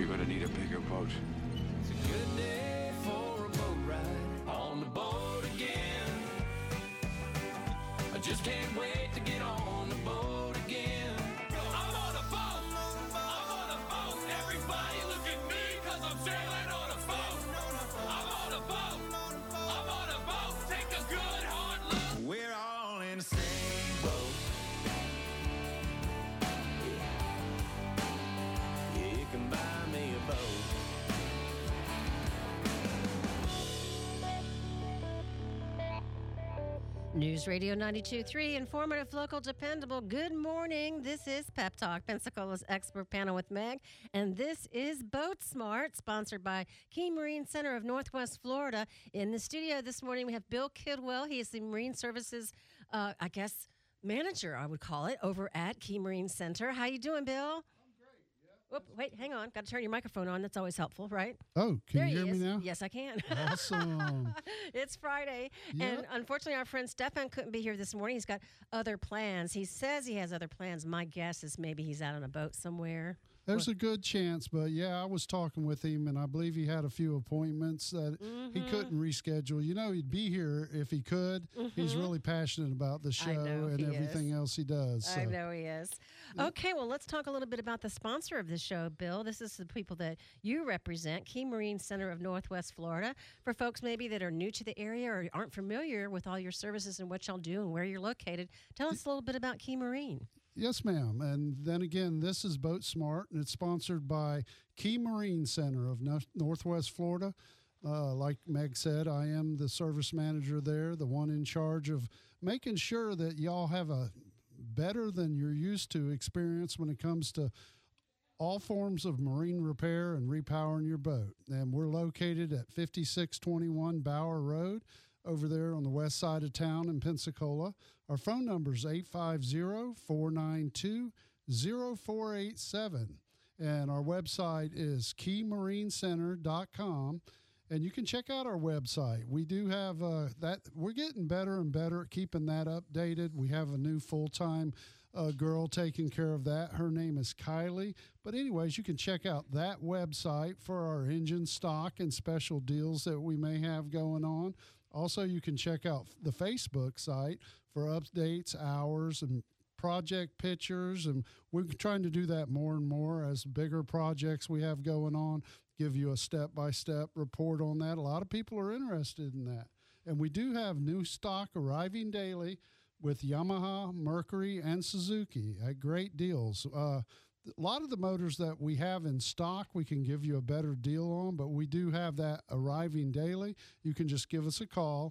you're gonna need a bigger boat. It's a good day for a boat ride on the boat again. I just can't wait to get on the boat again. I'm on a boat. I'm on a boat. Everybody look at me 'cause I'm sailing on a boat. I'm on a boat. I'm on a boat. Take a good hard look. We're all in the same boat. Yeah, you can buy me a boat. News Radio 92.3, informative, local, dependable. Good morning. This is Pep Talk, Pensacola's expert panel with Meg. And this is Boat Smart, sponsored by Key Marine Center of Northwest Florida. In the studio this morning, we have Bill Kidwell. He is the Marine Services, manager, I would call it, over at Key Marine Center. How you doing, Bill? Whoop, wait, hang on. Got to turn your microphone on. That's always helpful, right? Oh, can There you hear he me is. now? Yes, I can. Awesome. It's Friday, and unfortunately, our friend Stefan couldn't be here this morning. He's got other plans. He says he has other plans. My guess is maybe he's out on a boat somewhere. There's a good chance, but yeah, I was talking with him, and I believe he had a few appointments that he couldn't reschedule. You know, he'd be here if he could. He's really passionate about the show and everything else he does. So. I know he is. Okay, well, let's talk a little bit about the sponsor of the show, Bill. This is the people that you represent, Key Marine Center of Northwest Florida. For folks maybe that are new to the area or aren't familiar with all your services and what y'all do and where you're located, tell us a little bit about Key Marine. Yes, ma'am. And then again, this is Boat Smart, and it's sponsored by Key Marine Center of Northwest Florida. Like Meg said, I am the service manager there, the one in charge of making sure that y'all have a better than you're used to experience when it comes to all forms of marine repair and repowering your boat. And we're located at 5621 Bower Road, over there on the west side of town in Pensacola. Our phone number is 850-492-0487. And our website is keymarincenter.com. And you can check out our website. We do have that. We're getting better and better at keeping that updated. We have a new full-time girl taking care of that. Her name is Kylie. But anyways, you can check out that website for our engine stock and special deals that we may have going on. Also, you can check out the Facebook site for updates, hours, and project pictures. And we're trying to do that more and more as bigger projects we have going on, give you a step-by-step report on that. A lot of people are interested in that. And we do have new stock arriving daily with Yamaha, Mercury, and Suzuki at great deals. A lot of the motors that we have in stock, we can give you a better deal on, but we do have that arriving daily. You can just give us a call,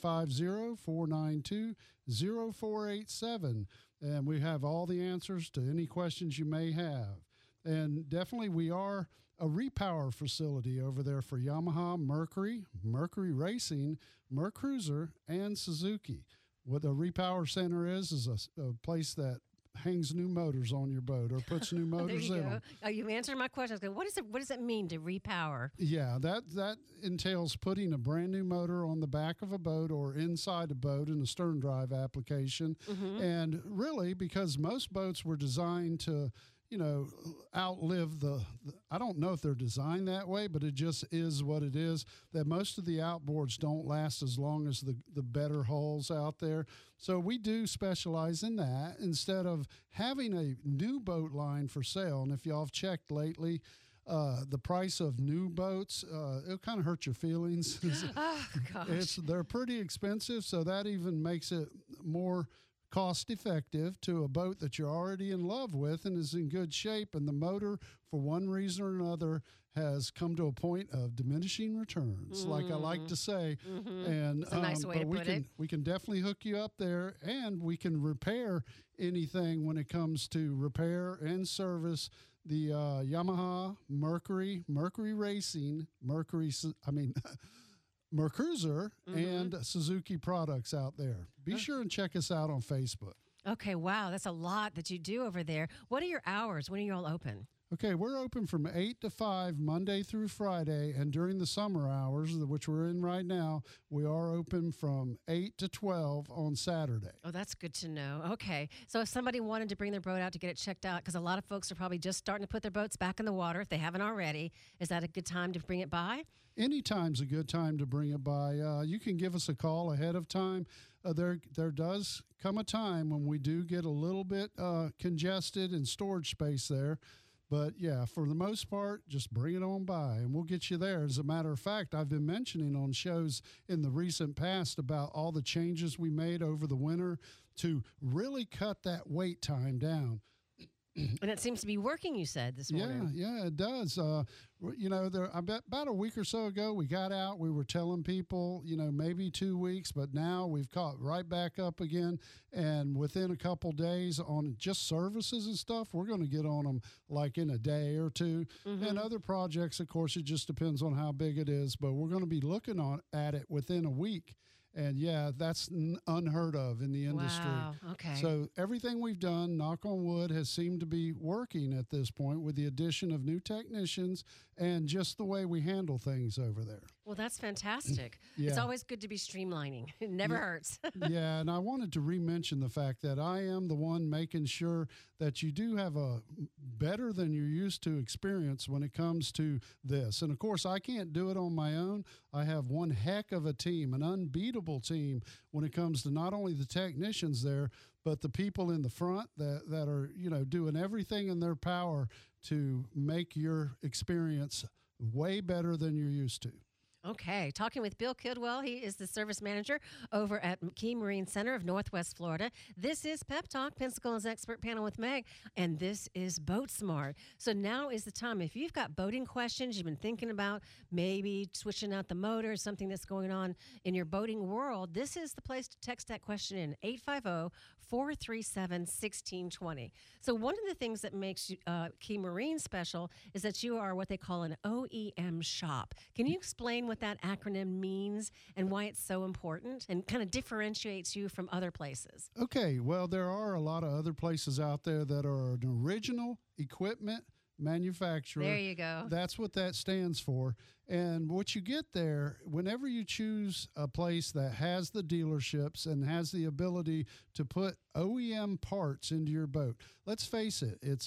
850-492-0487, and we have all the answers to any questions you may have. And definitely we are a repower facility over there for Yamaha, Mercury, Mercury Racing, Mercruiser, and Suzuki. What a repower center is a place that hangs new motors on your boat or puts new motors in them. Oh, you answered my question. What does it mean to repower? Yeah, that entails putting a brand new motor on the back of a boat or inside a boat in a stern drive application. And really, because most boats were designed to, outlive I don't know if they're designed that way, but it just is what it is, that most of the outboards don't last as long as the better hulls out there. So we do specialize in that instead of having a new boat line for sale. And if y'all have checked lately, the price of new boats, it'll kind of hurt your feelings. Oh, gosh. They're pretty expensive, so that even makes it more cost effective to a boat that you're already in love with and is in good shape, and the motor for one reason or another has come to a point of diminishing returns, like I like to say. And It's a nice way to put it. We can definitely hook you up there, and we can repair anything when it comes to repair and service the Yamaha, Mercury Racing, Mercruiser, and Suzuki products out there. Be sure and check us out on Facebook. Okay, wow, that's a lot that you do over there. What are your hours? When are you all open? Okay, we're open from 8 to 5 Monday through Friday, and during the summer hours, which we're in right now, we are open from 8 to 12 on Saturday. Oh, that's good to know. Okay. So if somebody wanted to bring their boat out to get it checked out, because a lot of folks are probably just starting to put their boats back in the water if they haven't already, is that a good time to bring it by? Anytime's a good time to bring it by. You can give us a call ahead of time. There does come a time when we do get a little bit congested in storage space there. But yeah, for the most part, just bring it on by and we'll get you there. As a matter of fact, I've been mentioning on shows in the recent past about all the changes we made over the winter to really cut that wait time down. And it seems to be working, you said this morning. Yeah, it does. About a week or so ago, we got out. We were telling people, maybe 2 weeks, but now we've caught right back up again. And within a couple days on just services and stuff, we're going to get on them like in a day or two. Mm-hmm. And other projects, of course, it just depends on how big it is. But we're going to be looking at it within a week. And yeah, that's unheard of in the industry. Wow, okay. So everything we've done, knock on wood, has seemed to be working at this point with the addition of new technicians and just the way we handle things over there. Well, that's fantastic. Yeah. It's always good to be streamlining. It never hurts. Yeah, and I wanted to re-mention the fact that I am the one making sure that you do have a better than you're used to experience when it comes to this. And of course, I can't do it on my own. I have one heck of a team, an unbeatable team when it comes to not only the technicians there, but the people in the front that are, doing everything in their power to make your experience way better than you're used to. Okay, talking with Bill Kidwell. He is the service manager over at McKee Marine Center of Northwest Florida. This is Pep Talk, Pensacola's expert panel with Meg, and this is Boat Smart. So now is the time. If you've got boating questions, you've been thinking about maybe switching out the motor, something that's going on in your boating world, this is the place to text that question in, 850-437-1620. So one of the things that makes Key Marine special is that you are what they call an OEM shop. Can you explain what that acronym means and why it's so important and kind of differentiates you from other places? Okay, well, there are a lot of other places out there that are an original equipment manufacturer. There you go. That's what that stands for. And what you get there, whenever you choose a place that has the dealerships and has the ability to put OEM parts into your boat, let's face it, it's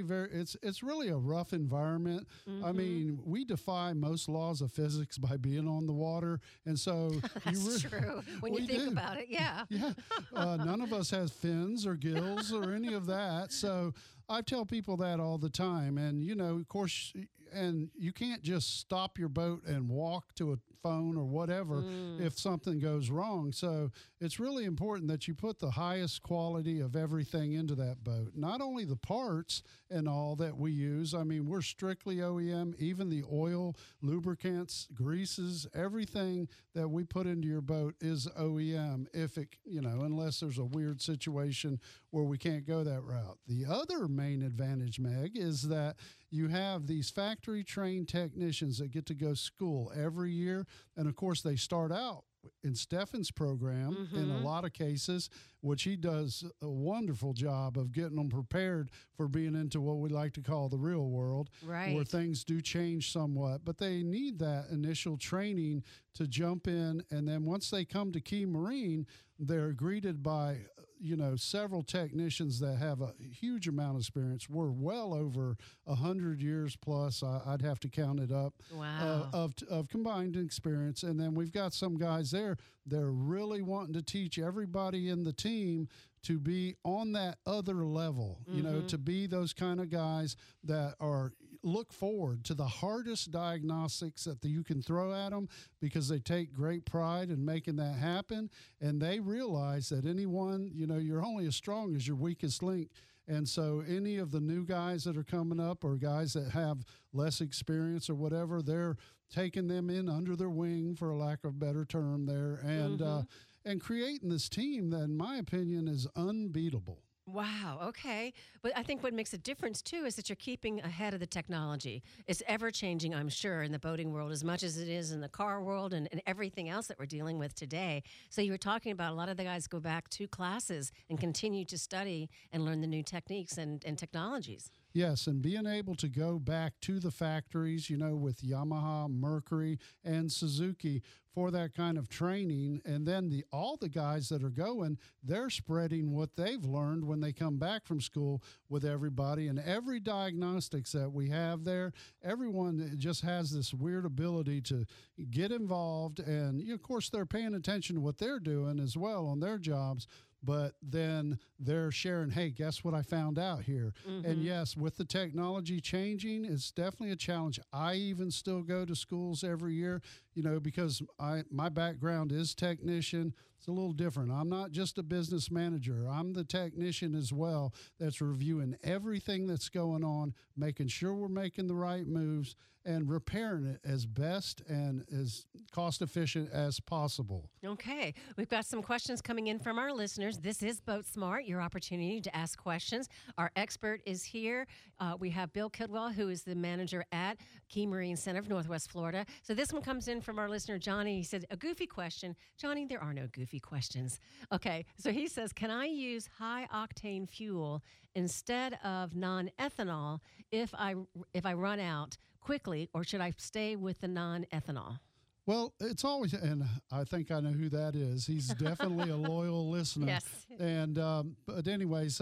it's really a rough environment. Mm-hmm. I mean, we defy most laws of physics by being on the water. And so That's true. When you think about it, yeah. Yeah. None of us has fins or gills or any of that. So I tell people that all the time. And, of course, and you can't just stop your boat and walk to a phone or whatever if something goes wrong. So it's really important that you put the highest quality of everything into that boat. Not only the parts and all that we use. I mean, we're strictly OEM, even the oil, lubricants, greases, everything that we put into your boat is OEM if it, unless there's a weird situation where we can't go that route. The other main advantage, Meg, is that you have these factory trained technicians that get to go school every year. And of course, they start out in Stefan's program in a lot of cases, which he does a wonderful job of getting them prepared for being into what we like to call the real world, right, where things do change somewhat. But they need that initial training to jump in. And then once they come to Key Marine, they're greeted by several technicians that have a huge amount of experience. We're well over 100 years plus. I'd have to count it up. Wow. Of combined experience. And then we've got some guys there. They're really wanting to teach everybody in the team to be on that other level, to be those kind of guys that look forward to the hardest diagnostics that you can throw at them, because they take great pride in making that happen. And they realize that anyone, you're only as strong as your weakest link. And so any of the new guys that are coming up or guys that have less experience or whatever, they're taking them in under their wing, for a lack of a better term there, and creating this team that, in my opinion, is unbeatable. Wow. Okay. But I think what makes a difference too is that you're keeping ahead of the technology. It's ever changing, I'm sure, in the boating world as much as it is in the car world and everything else that we're dealing with today. So you were talking about a lot of the guys go back to classes and continue to study and learn the new techniques and technologies. Yes, and being able to go back to the factories, with Yamaha, Mercury, and Suzuki for that kind of training, and then all the guys that are going, they're spreading what they've learned when they come back from school with everybody. And every diagnostics that we have there, everyone just has this weird ability to get involved, and of course they're paying attention to what they're doing as well on their jobs. But then they're sharing, hey, guess what I found out here? And yes, with the technology changing, it's definitely a challenge. I even still go to schools every year, because my background is technician. It's a little different. I'm not just a business manager. I'm the technician as well that's reviewing everything that's going on, making sure we're making the right moves and repairing it as best and as cost efficient as possible. Okay, we've got some questions coming in from our listeners. This is Boat Smart, your opportunity to ask questions. Our expert is here. We have Bill Kidwell, who is the manager at Key Marine Center of Northwest Florida. So this one comes in from our listener, Johnny. He said, a goofy question. Johnny, there are no goofy questions. Okay, so he says, can I use high-octane fuel instead of non-ethanol if I run out quickly, or should I stay with the non-ethanol? Well, it's always, and I think I know who that is. He's definitely a loyal listener. Yes. And, but anyways,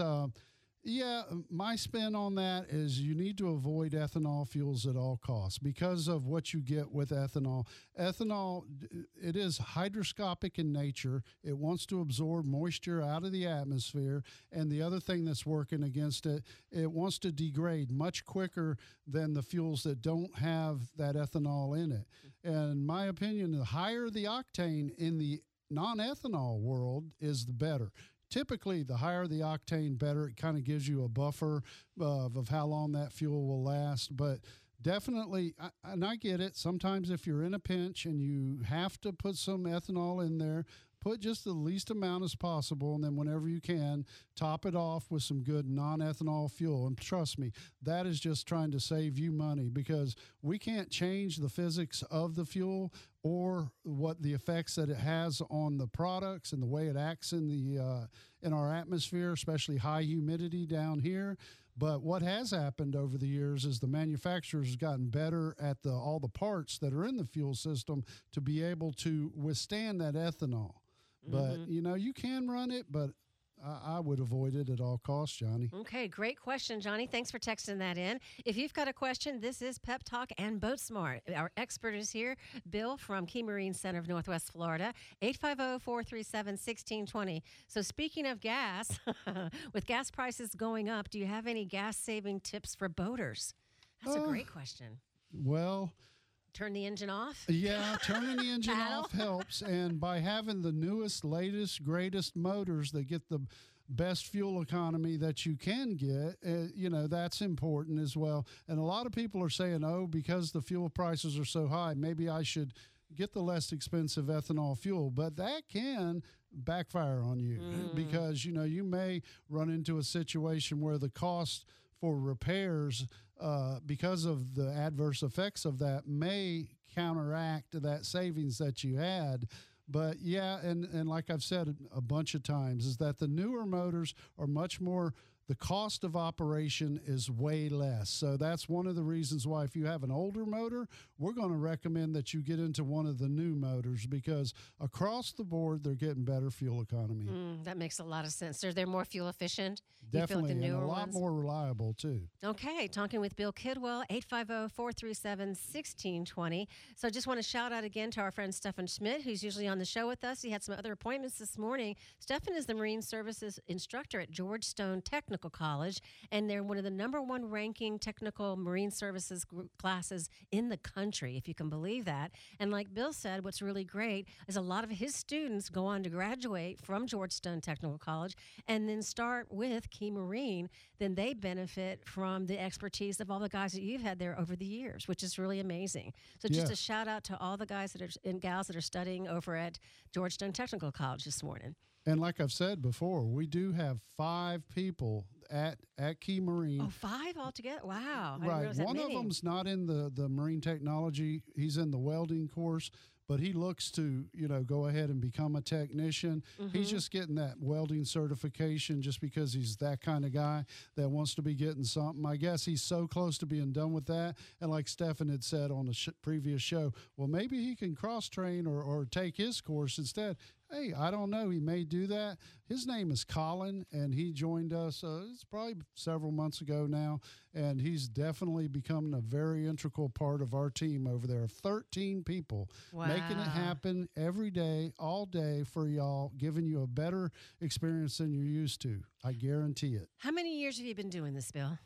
yeah, my spin on that is you need to avoid ethanol fuels at all costs because of what you get with ethanol. Ethanol, it is hygroscopic in nature. It wants to absorb moisture out of the atmosphere. And the other thing that's working against it, it wants to degrade much quicker than the fuels that don't have that ethanol in it. And in my opinion, the higher the octane in the non-ethanol world is the better. Typically, the higher the octane, better. It kind of gives you a buffer of how long that fuel will last. But definitely, and I get it, sometimes if you're in a pinch and you have to put some ethanol in there, put just the least amount as possible, and then whenever you can, top it off with some good non-ethanol fuel. And trust me, that is just trying to save you money because we can't change the physics of the fuel or what the effects that it has on the products and the way it acts in our atmosphere, especially high humidity down here. But what has happened over the years is the manufacturers have gotten better at all the parts that are in the fuel system to be able to withstand that ethanol. But, you can run it, but I would avoid it at all costs, Johnny. Okay, great question, Johnny. Thanks for texting that in. If you've got a question, this is Pep Talk and Boat Smart. Our expert is here, Bill from Key Marine Center of Northwest Florida, 850-437-1620. So speaking of gas, with gas prices going up, do you have any gas-saving tips for boaters? That's a great question. Well, turn the engine off? Yeah, turning the engine off helps. And by having the newest, latest, greatest motors that get the best fuel economy that you can get, that's important as well. And a lot of people are saying, because the fuel prices are so high, maybe I should get the less expensive ethanol fuel. But that can backfire on you because, you may run into a situation where the cost for repairs because of the adverse effects of that may counteract that savings that you had. But yeah, and like I've said a bunch of times, is that the newer motors are much more, the cost of operation is way less. So that's one of the reasons why if you have an older motor, we're going to recommend that you get into one of the new motors because across the board, they're getting better fuel economy. That makes a lot of sense. They're more fuel efficient. Definitely, and a lot more reliable, too. Okay, talking with Bill Kidwell, 850-437-1620. So I just want to shout out again to our friend Stefan Schmidt, who's usually on the show with us. He had some other appointments this morning. Stefan is the Marine Services instructor at George Stone Technical College, and they're one of the #1 ranking technical Marine Services classes in the country, if you can believe that. And like Bill said, what's really great is a lot of his students go on to graduate from George Stone Technical College and then start with Key Marine. Then they benefit from the expertise of all the guys that you've had there over the years, which is really amazing. So just a shout out to all the guys and gals that are studying over at George Stone Technical College this morning. And like I've said before, we do have 5 people at Key Marine. Oh, 5 altogether? Wow. I didn't Right. realize that One of many. them's not in the marine technology. He's in the welding course, but he looks to, go ahead and become a technician. He's just getting that welding certification just because he's that kind of guy that wants to be getting something. I guess he's so close to being done with that. And like Stefan had said on the previous show, well, maybe he can cross-train or take his course instead. Hey, I don't know. He may do that. His name is Colin, and he joined us, it's probably several months ago now, and he's definitely becoming a very integral part of our team over there. 13 people making it happen every day, all day for y'all, giving you a better experience than you're used to. I guarantee it. How many years have you been doing this, Bill?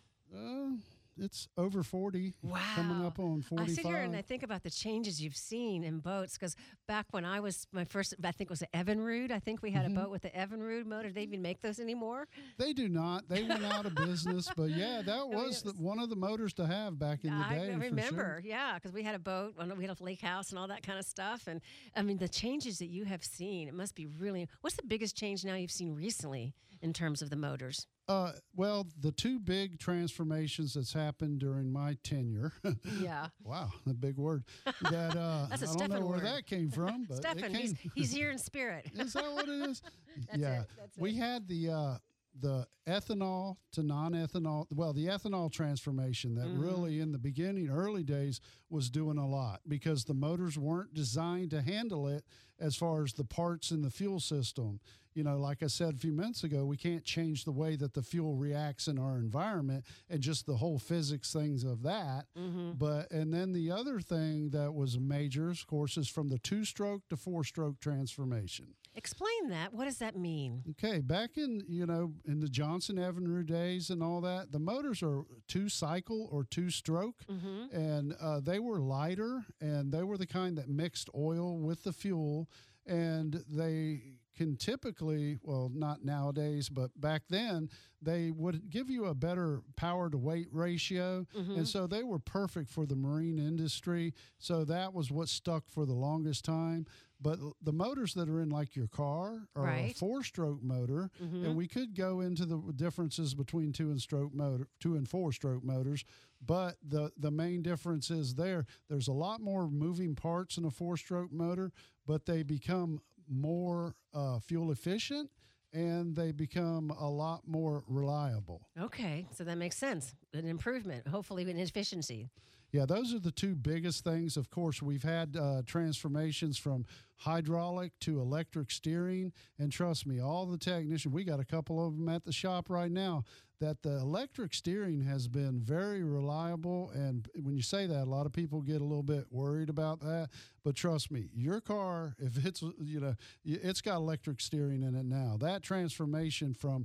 It's over 40. Wow. Coming up on 45. I sit here and I think about the changes you've seen in boats because back when I was, my first, I think it was the Evinrude. I think we had a boat with the Evinrude motor. Do they even make those anymore? They do not. They went out of business. But yeah, that was one of the motors to have back in the day. I remember, for sure. yeah, because we had a boat, we had a lake house and all that kind of stuff. And I mean, the changes that you have seen, it must be really, what's the biggest change now you've seen recently in terms of the motors? Well, the 2 big transformations that's happened during my tenure. Yeah. Wow, a big word. That That's a I don't Stefan know where word. that came from, but Stefan, he's here in spirit. Is that what it is? That's yeah. it, that's We it. had the ethanol to non-ethanol, well, the ethanol transformation that really in the beginning, early days, was doing a lot because the motors weren't designed to handle it as far as the parts in the fuel system. Like I said a few minutes ago, we can't change the way that the fuel reacts in our environment and just the whole physics things of that. And then the other thing that was major, of course, is from the 2-stroke to 4-stroke transformation. Explain that. What does that mean? Okay, back in in the Johnson Evinrude days and all that, the motors are 2-cycle or 2-stroke, and they were lighter, and they were the kind that mixed oil with the fuel, and they can typically, well, not nowadays, but back then, they would give you a better power to weight ratio. And so they were perfect for the marine industry. So that was what stuck for the longest time. But the motors that are in like your car are a 4-stroke motor, and we could go into the differences between 2 and 4-stroke motors. But the main difference is there's a lot more moving parts in a 4-stroke motor, but they become more fuel efficient and they become a lot more reliable. Okay, so that makes sense. An improvement, hopefully in efficiency. Yeah, those are the 2 biggest things. Of course, we've had transformations from hydraulic to electric steering. And trust me, all the technicians, we got a couple of them at the shop right now, that the electric steering has been very reliable. And when you say that, a lot of people get a little bit worried about that. But trust me, your car, if it's, it's got electric steering in it now. That transformation from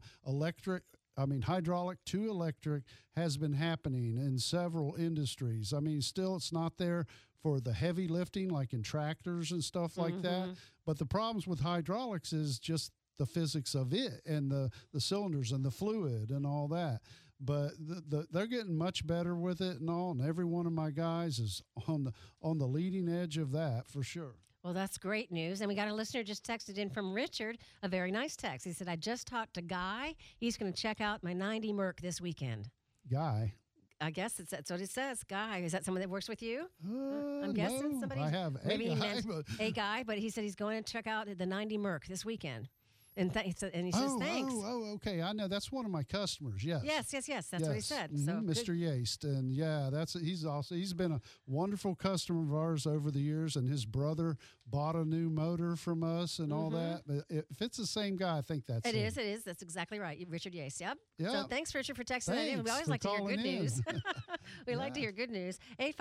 hydraulic to electric has been happening in several industries. I mean, still it's not there for the heavy lifting like in tractors and stuff like that. But the problems with hydraulics is just the physics of it and the cylinders and the fluid and all that. But they're getting much better with it and all. And every one of my guys is on the leading edge of that for sure. Well, that's great news. And we got a listener just texted in from Richard, a very nice text. He said, I just talked to Guy. He's going to check out my 90 Merc this weekend. Guy. I guess that's what it says. Guy. Is that someone that works with you? I'm guessing no, somebody. I have Maybe a he guy, meant but a guy, but he said he's going to check out the 90 Merc this weekend. And he says, thanks. Okay. I know that's one of my customers. Yes. Yes. That's what he said. So Mr. Yaste, and yeah, he's been a wonderful customer of ours over the years, and his brother bought a new motor from us and all that. But if it's the same guy, I think that's It him. is. That's exactly right. Richard Yace. Yep. Yep. So thanks, Richard, for texting that in. We Thanks always for like to hear good calling in. news. We like to hear good news.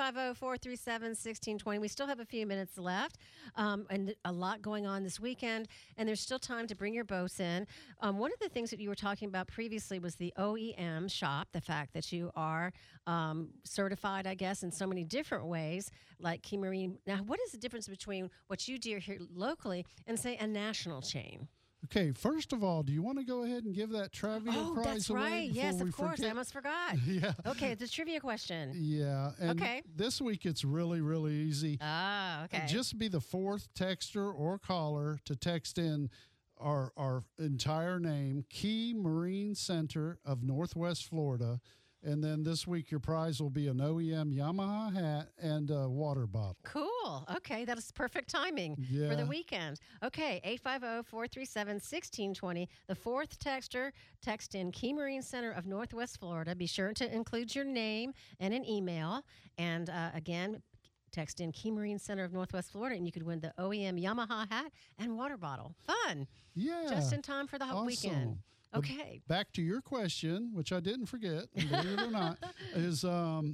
850-437-1620. We still have a few minutes left, and a lot going on this weekend, and there's still time to bring your boats in. One of the things that you were talking about previously was the OEM shop, the fact that you are certified, I guess, in so many different ways, like Key Marine. Now, what is the difference between what you do here locally and, say, a national chain? Okay, first of all, do you want to go ahead and give that trivia prize that's away right. before Yes, we of course. forget? I almost forgot. Yeah. Okay, it's a trivia question. Yeah. And Okay. this week it's really, really easy. Ah, okay. Just be the 4th texter or caller to text in our entire name, Key Marine Center of Northwest Florida. And then this week, your prize will be an OEM Yamaha hat and a water bottle. Cool. Okay, that is perfect timing for Yeah. the weekend. Okay, 850-437-1620. The fourth texter, text in Key Marine Center of Northwest Florida. Be sure to include your name and an email. And again, text in Key Marine Center of Northwest Florida, and you could win the OEM Yamaha hat and water bottle. Fun. Yeah. Just in time for the awesome. weekend. But Okay. back to your question, which I didn't forget, believe it or not, is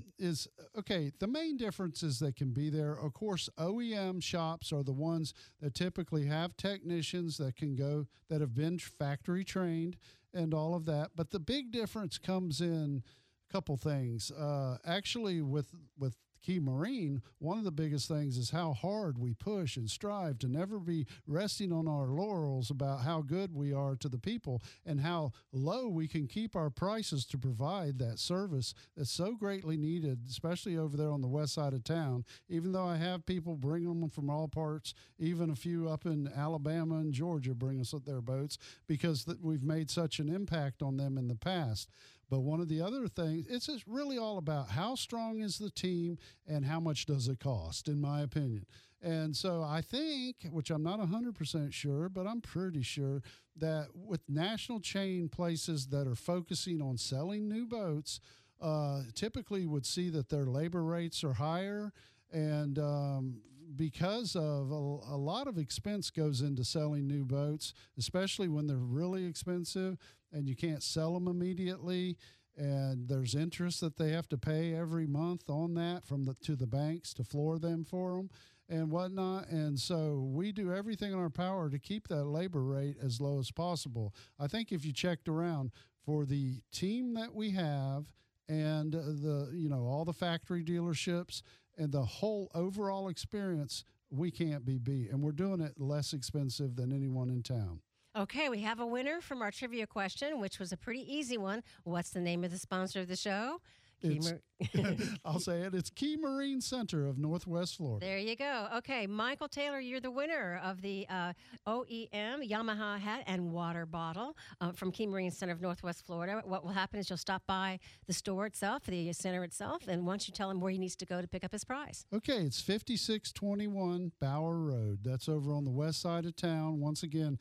okay. The main differences that can be there, of course, OEM shops are the ones that typically have technicians that can go that have been factory trained and all of that. But the big difference comes in a couple things. Actually, with Key Marine, one of the biggest things is how hard we push and strive to never be resting on our laurels about how good we are to the people and how low we can keep our prices to provide that service that's so greatly needed, especially over there on the west side of town. Even though I have people bringing them from all parts, even a few up in Alabama and Georgia bring us their boats because we've made such an impact on them in the past. But one of the other things, it's just really all about how strong is the team and how much does it cost, in my opinion. And so I think, which I'm not 100% sure, but I'm pretty sure that with national chain places that are focusing on selling new boats, typically would see that their labor rates are higher. And because of a lot of expense goes into selling new boats, especially when they're really expensive and you can't sell them immediately, and there's interest that they have to pay every month on that to the banks to floor them for them and whatnot. And so we do everything in our power to keep that labor rate as low as possible. I think if you checked around for the team that we have and all the factory dealerships and the whole overall experience, we can't be beat. And we're doing it less expensive than anyone in town. Okay, we have a winner from our trivia question, which was a pretty easy one. What's the name of the sponsor of the show? I'll say it. It's Key Marine Center of Northwest Florida. There you go. Okay, Michael Taylor, you're the winner of the OEM Yamaha hat and water bottle from Key Marine Center of Northwest Florida. What will happen is you'll stop by the store itself, the center itself, and once you tell him where he needs to go to pick up his prize. Okay, it's 5621 Bower Road. That's over on the west side of town. Once again,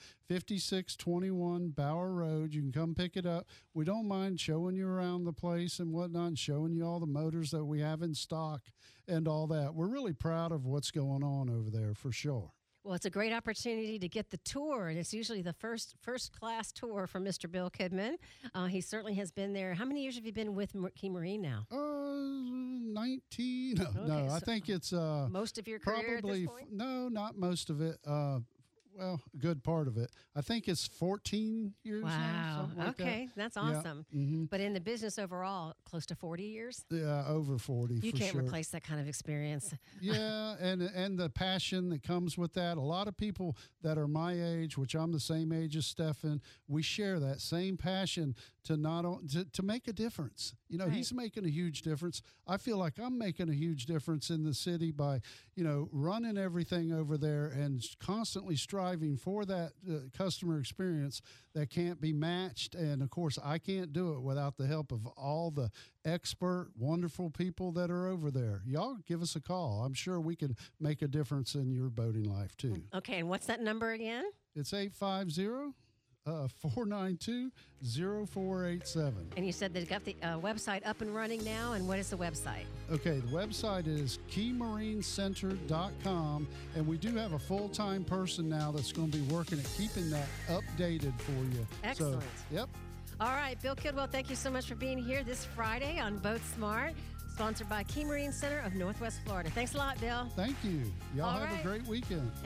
5621 Bower Road. You can come pick it up. We don't mind showing you around the place and whatnot, and showing you all the motors that we have in stock and all that. We're really proud of what's going on over there for sure. Well, it's a great opportunity to get the tour, and it's usually the first class tour from Mr. Bill Kidman. He certainly has been there. How many years have you been with Key Marine now? 19. No, I think it's most of your career at this point? No, not most of it. Well, a good part of it. I think it's 14 years now. Wow. Something like Okay, that's awesome. Yeah. Mm-hmm. But in the business overall, close to 40 years? Yeah, over 40 You for can't sure. replace that kind of experience. Yeah, and the passion that comes with that. A lot of people that are my age, which I'm the same age as Stefan, we share that same passion to make a difference. You know, Right. He's making a huge difference. I feel like I'm making a huge difference in the city by, running everything over there and constantly striving for that customer experience that can't be matched. And of course, I can't do it without the help of all the expert, wonderful people that are over there. Y'all give us a call. I'm sure we can make a difference in your boating life too. Okay, and what's that number again? It's 850-492-0487. And you said they've got the website up and running now, and what is the website? Okay, the website is keymarincenter.com, and we do have a full-time person now that's going to be working at keeping that updated for you. Excellent. So, yep. All right, Bill Kidwell, thank you so much for being here this Friday on Boat Smart, sponsored by Key Marine Center of Northwest Florida. Thanks a lot, Bill. Thank you. Y'all All have right. a great weekend.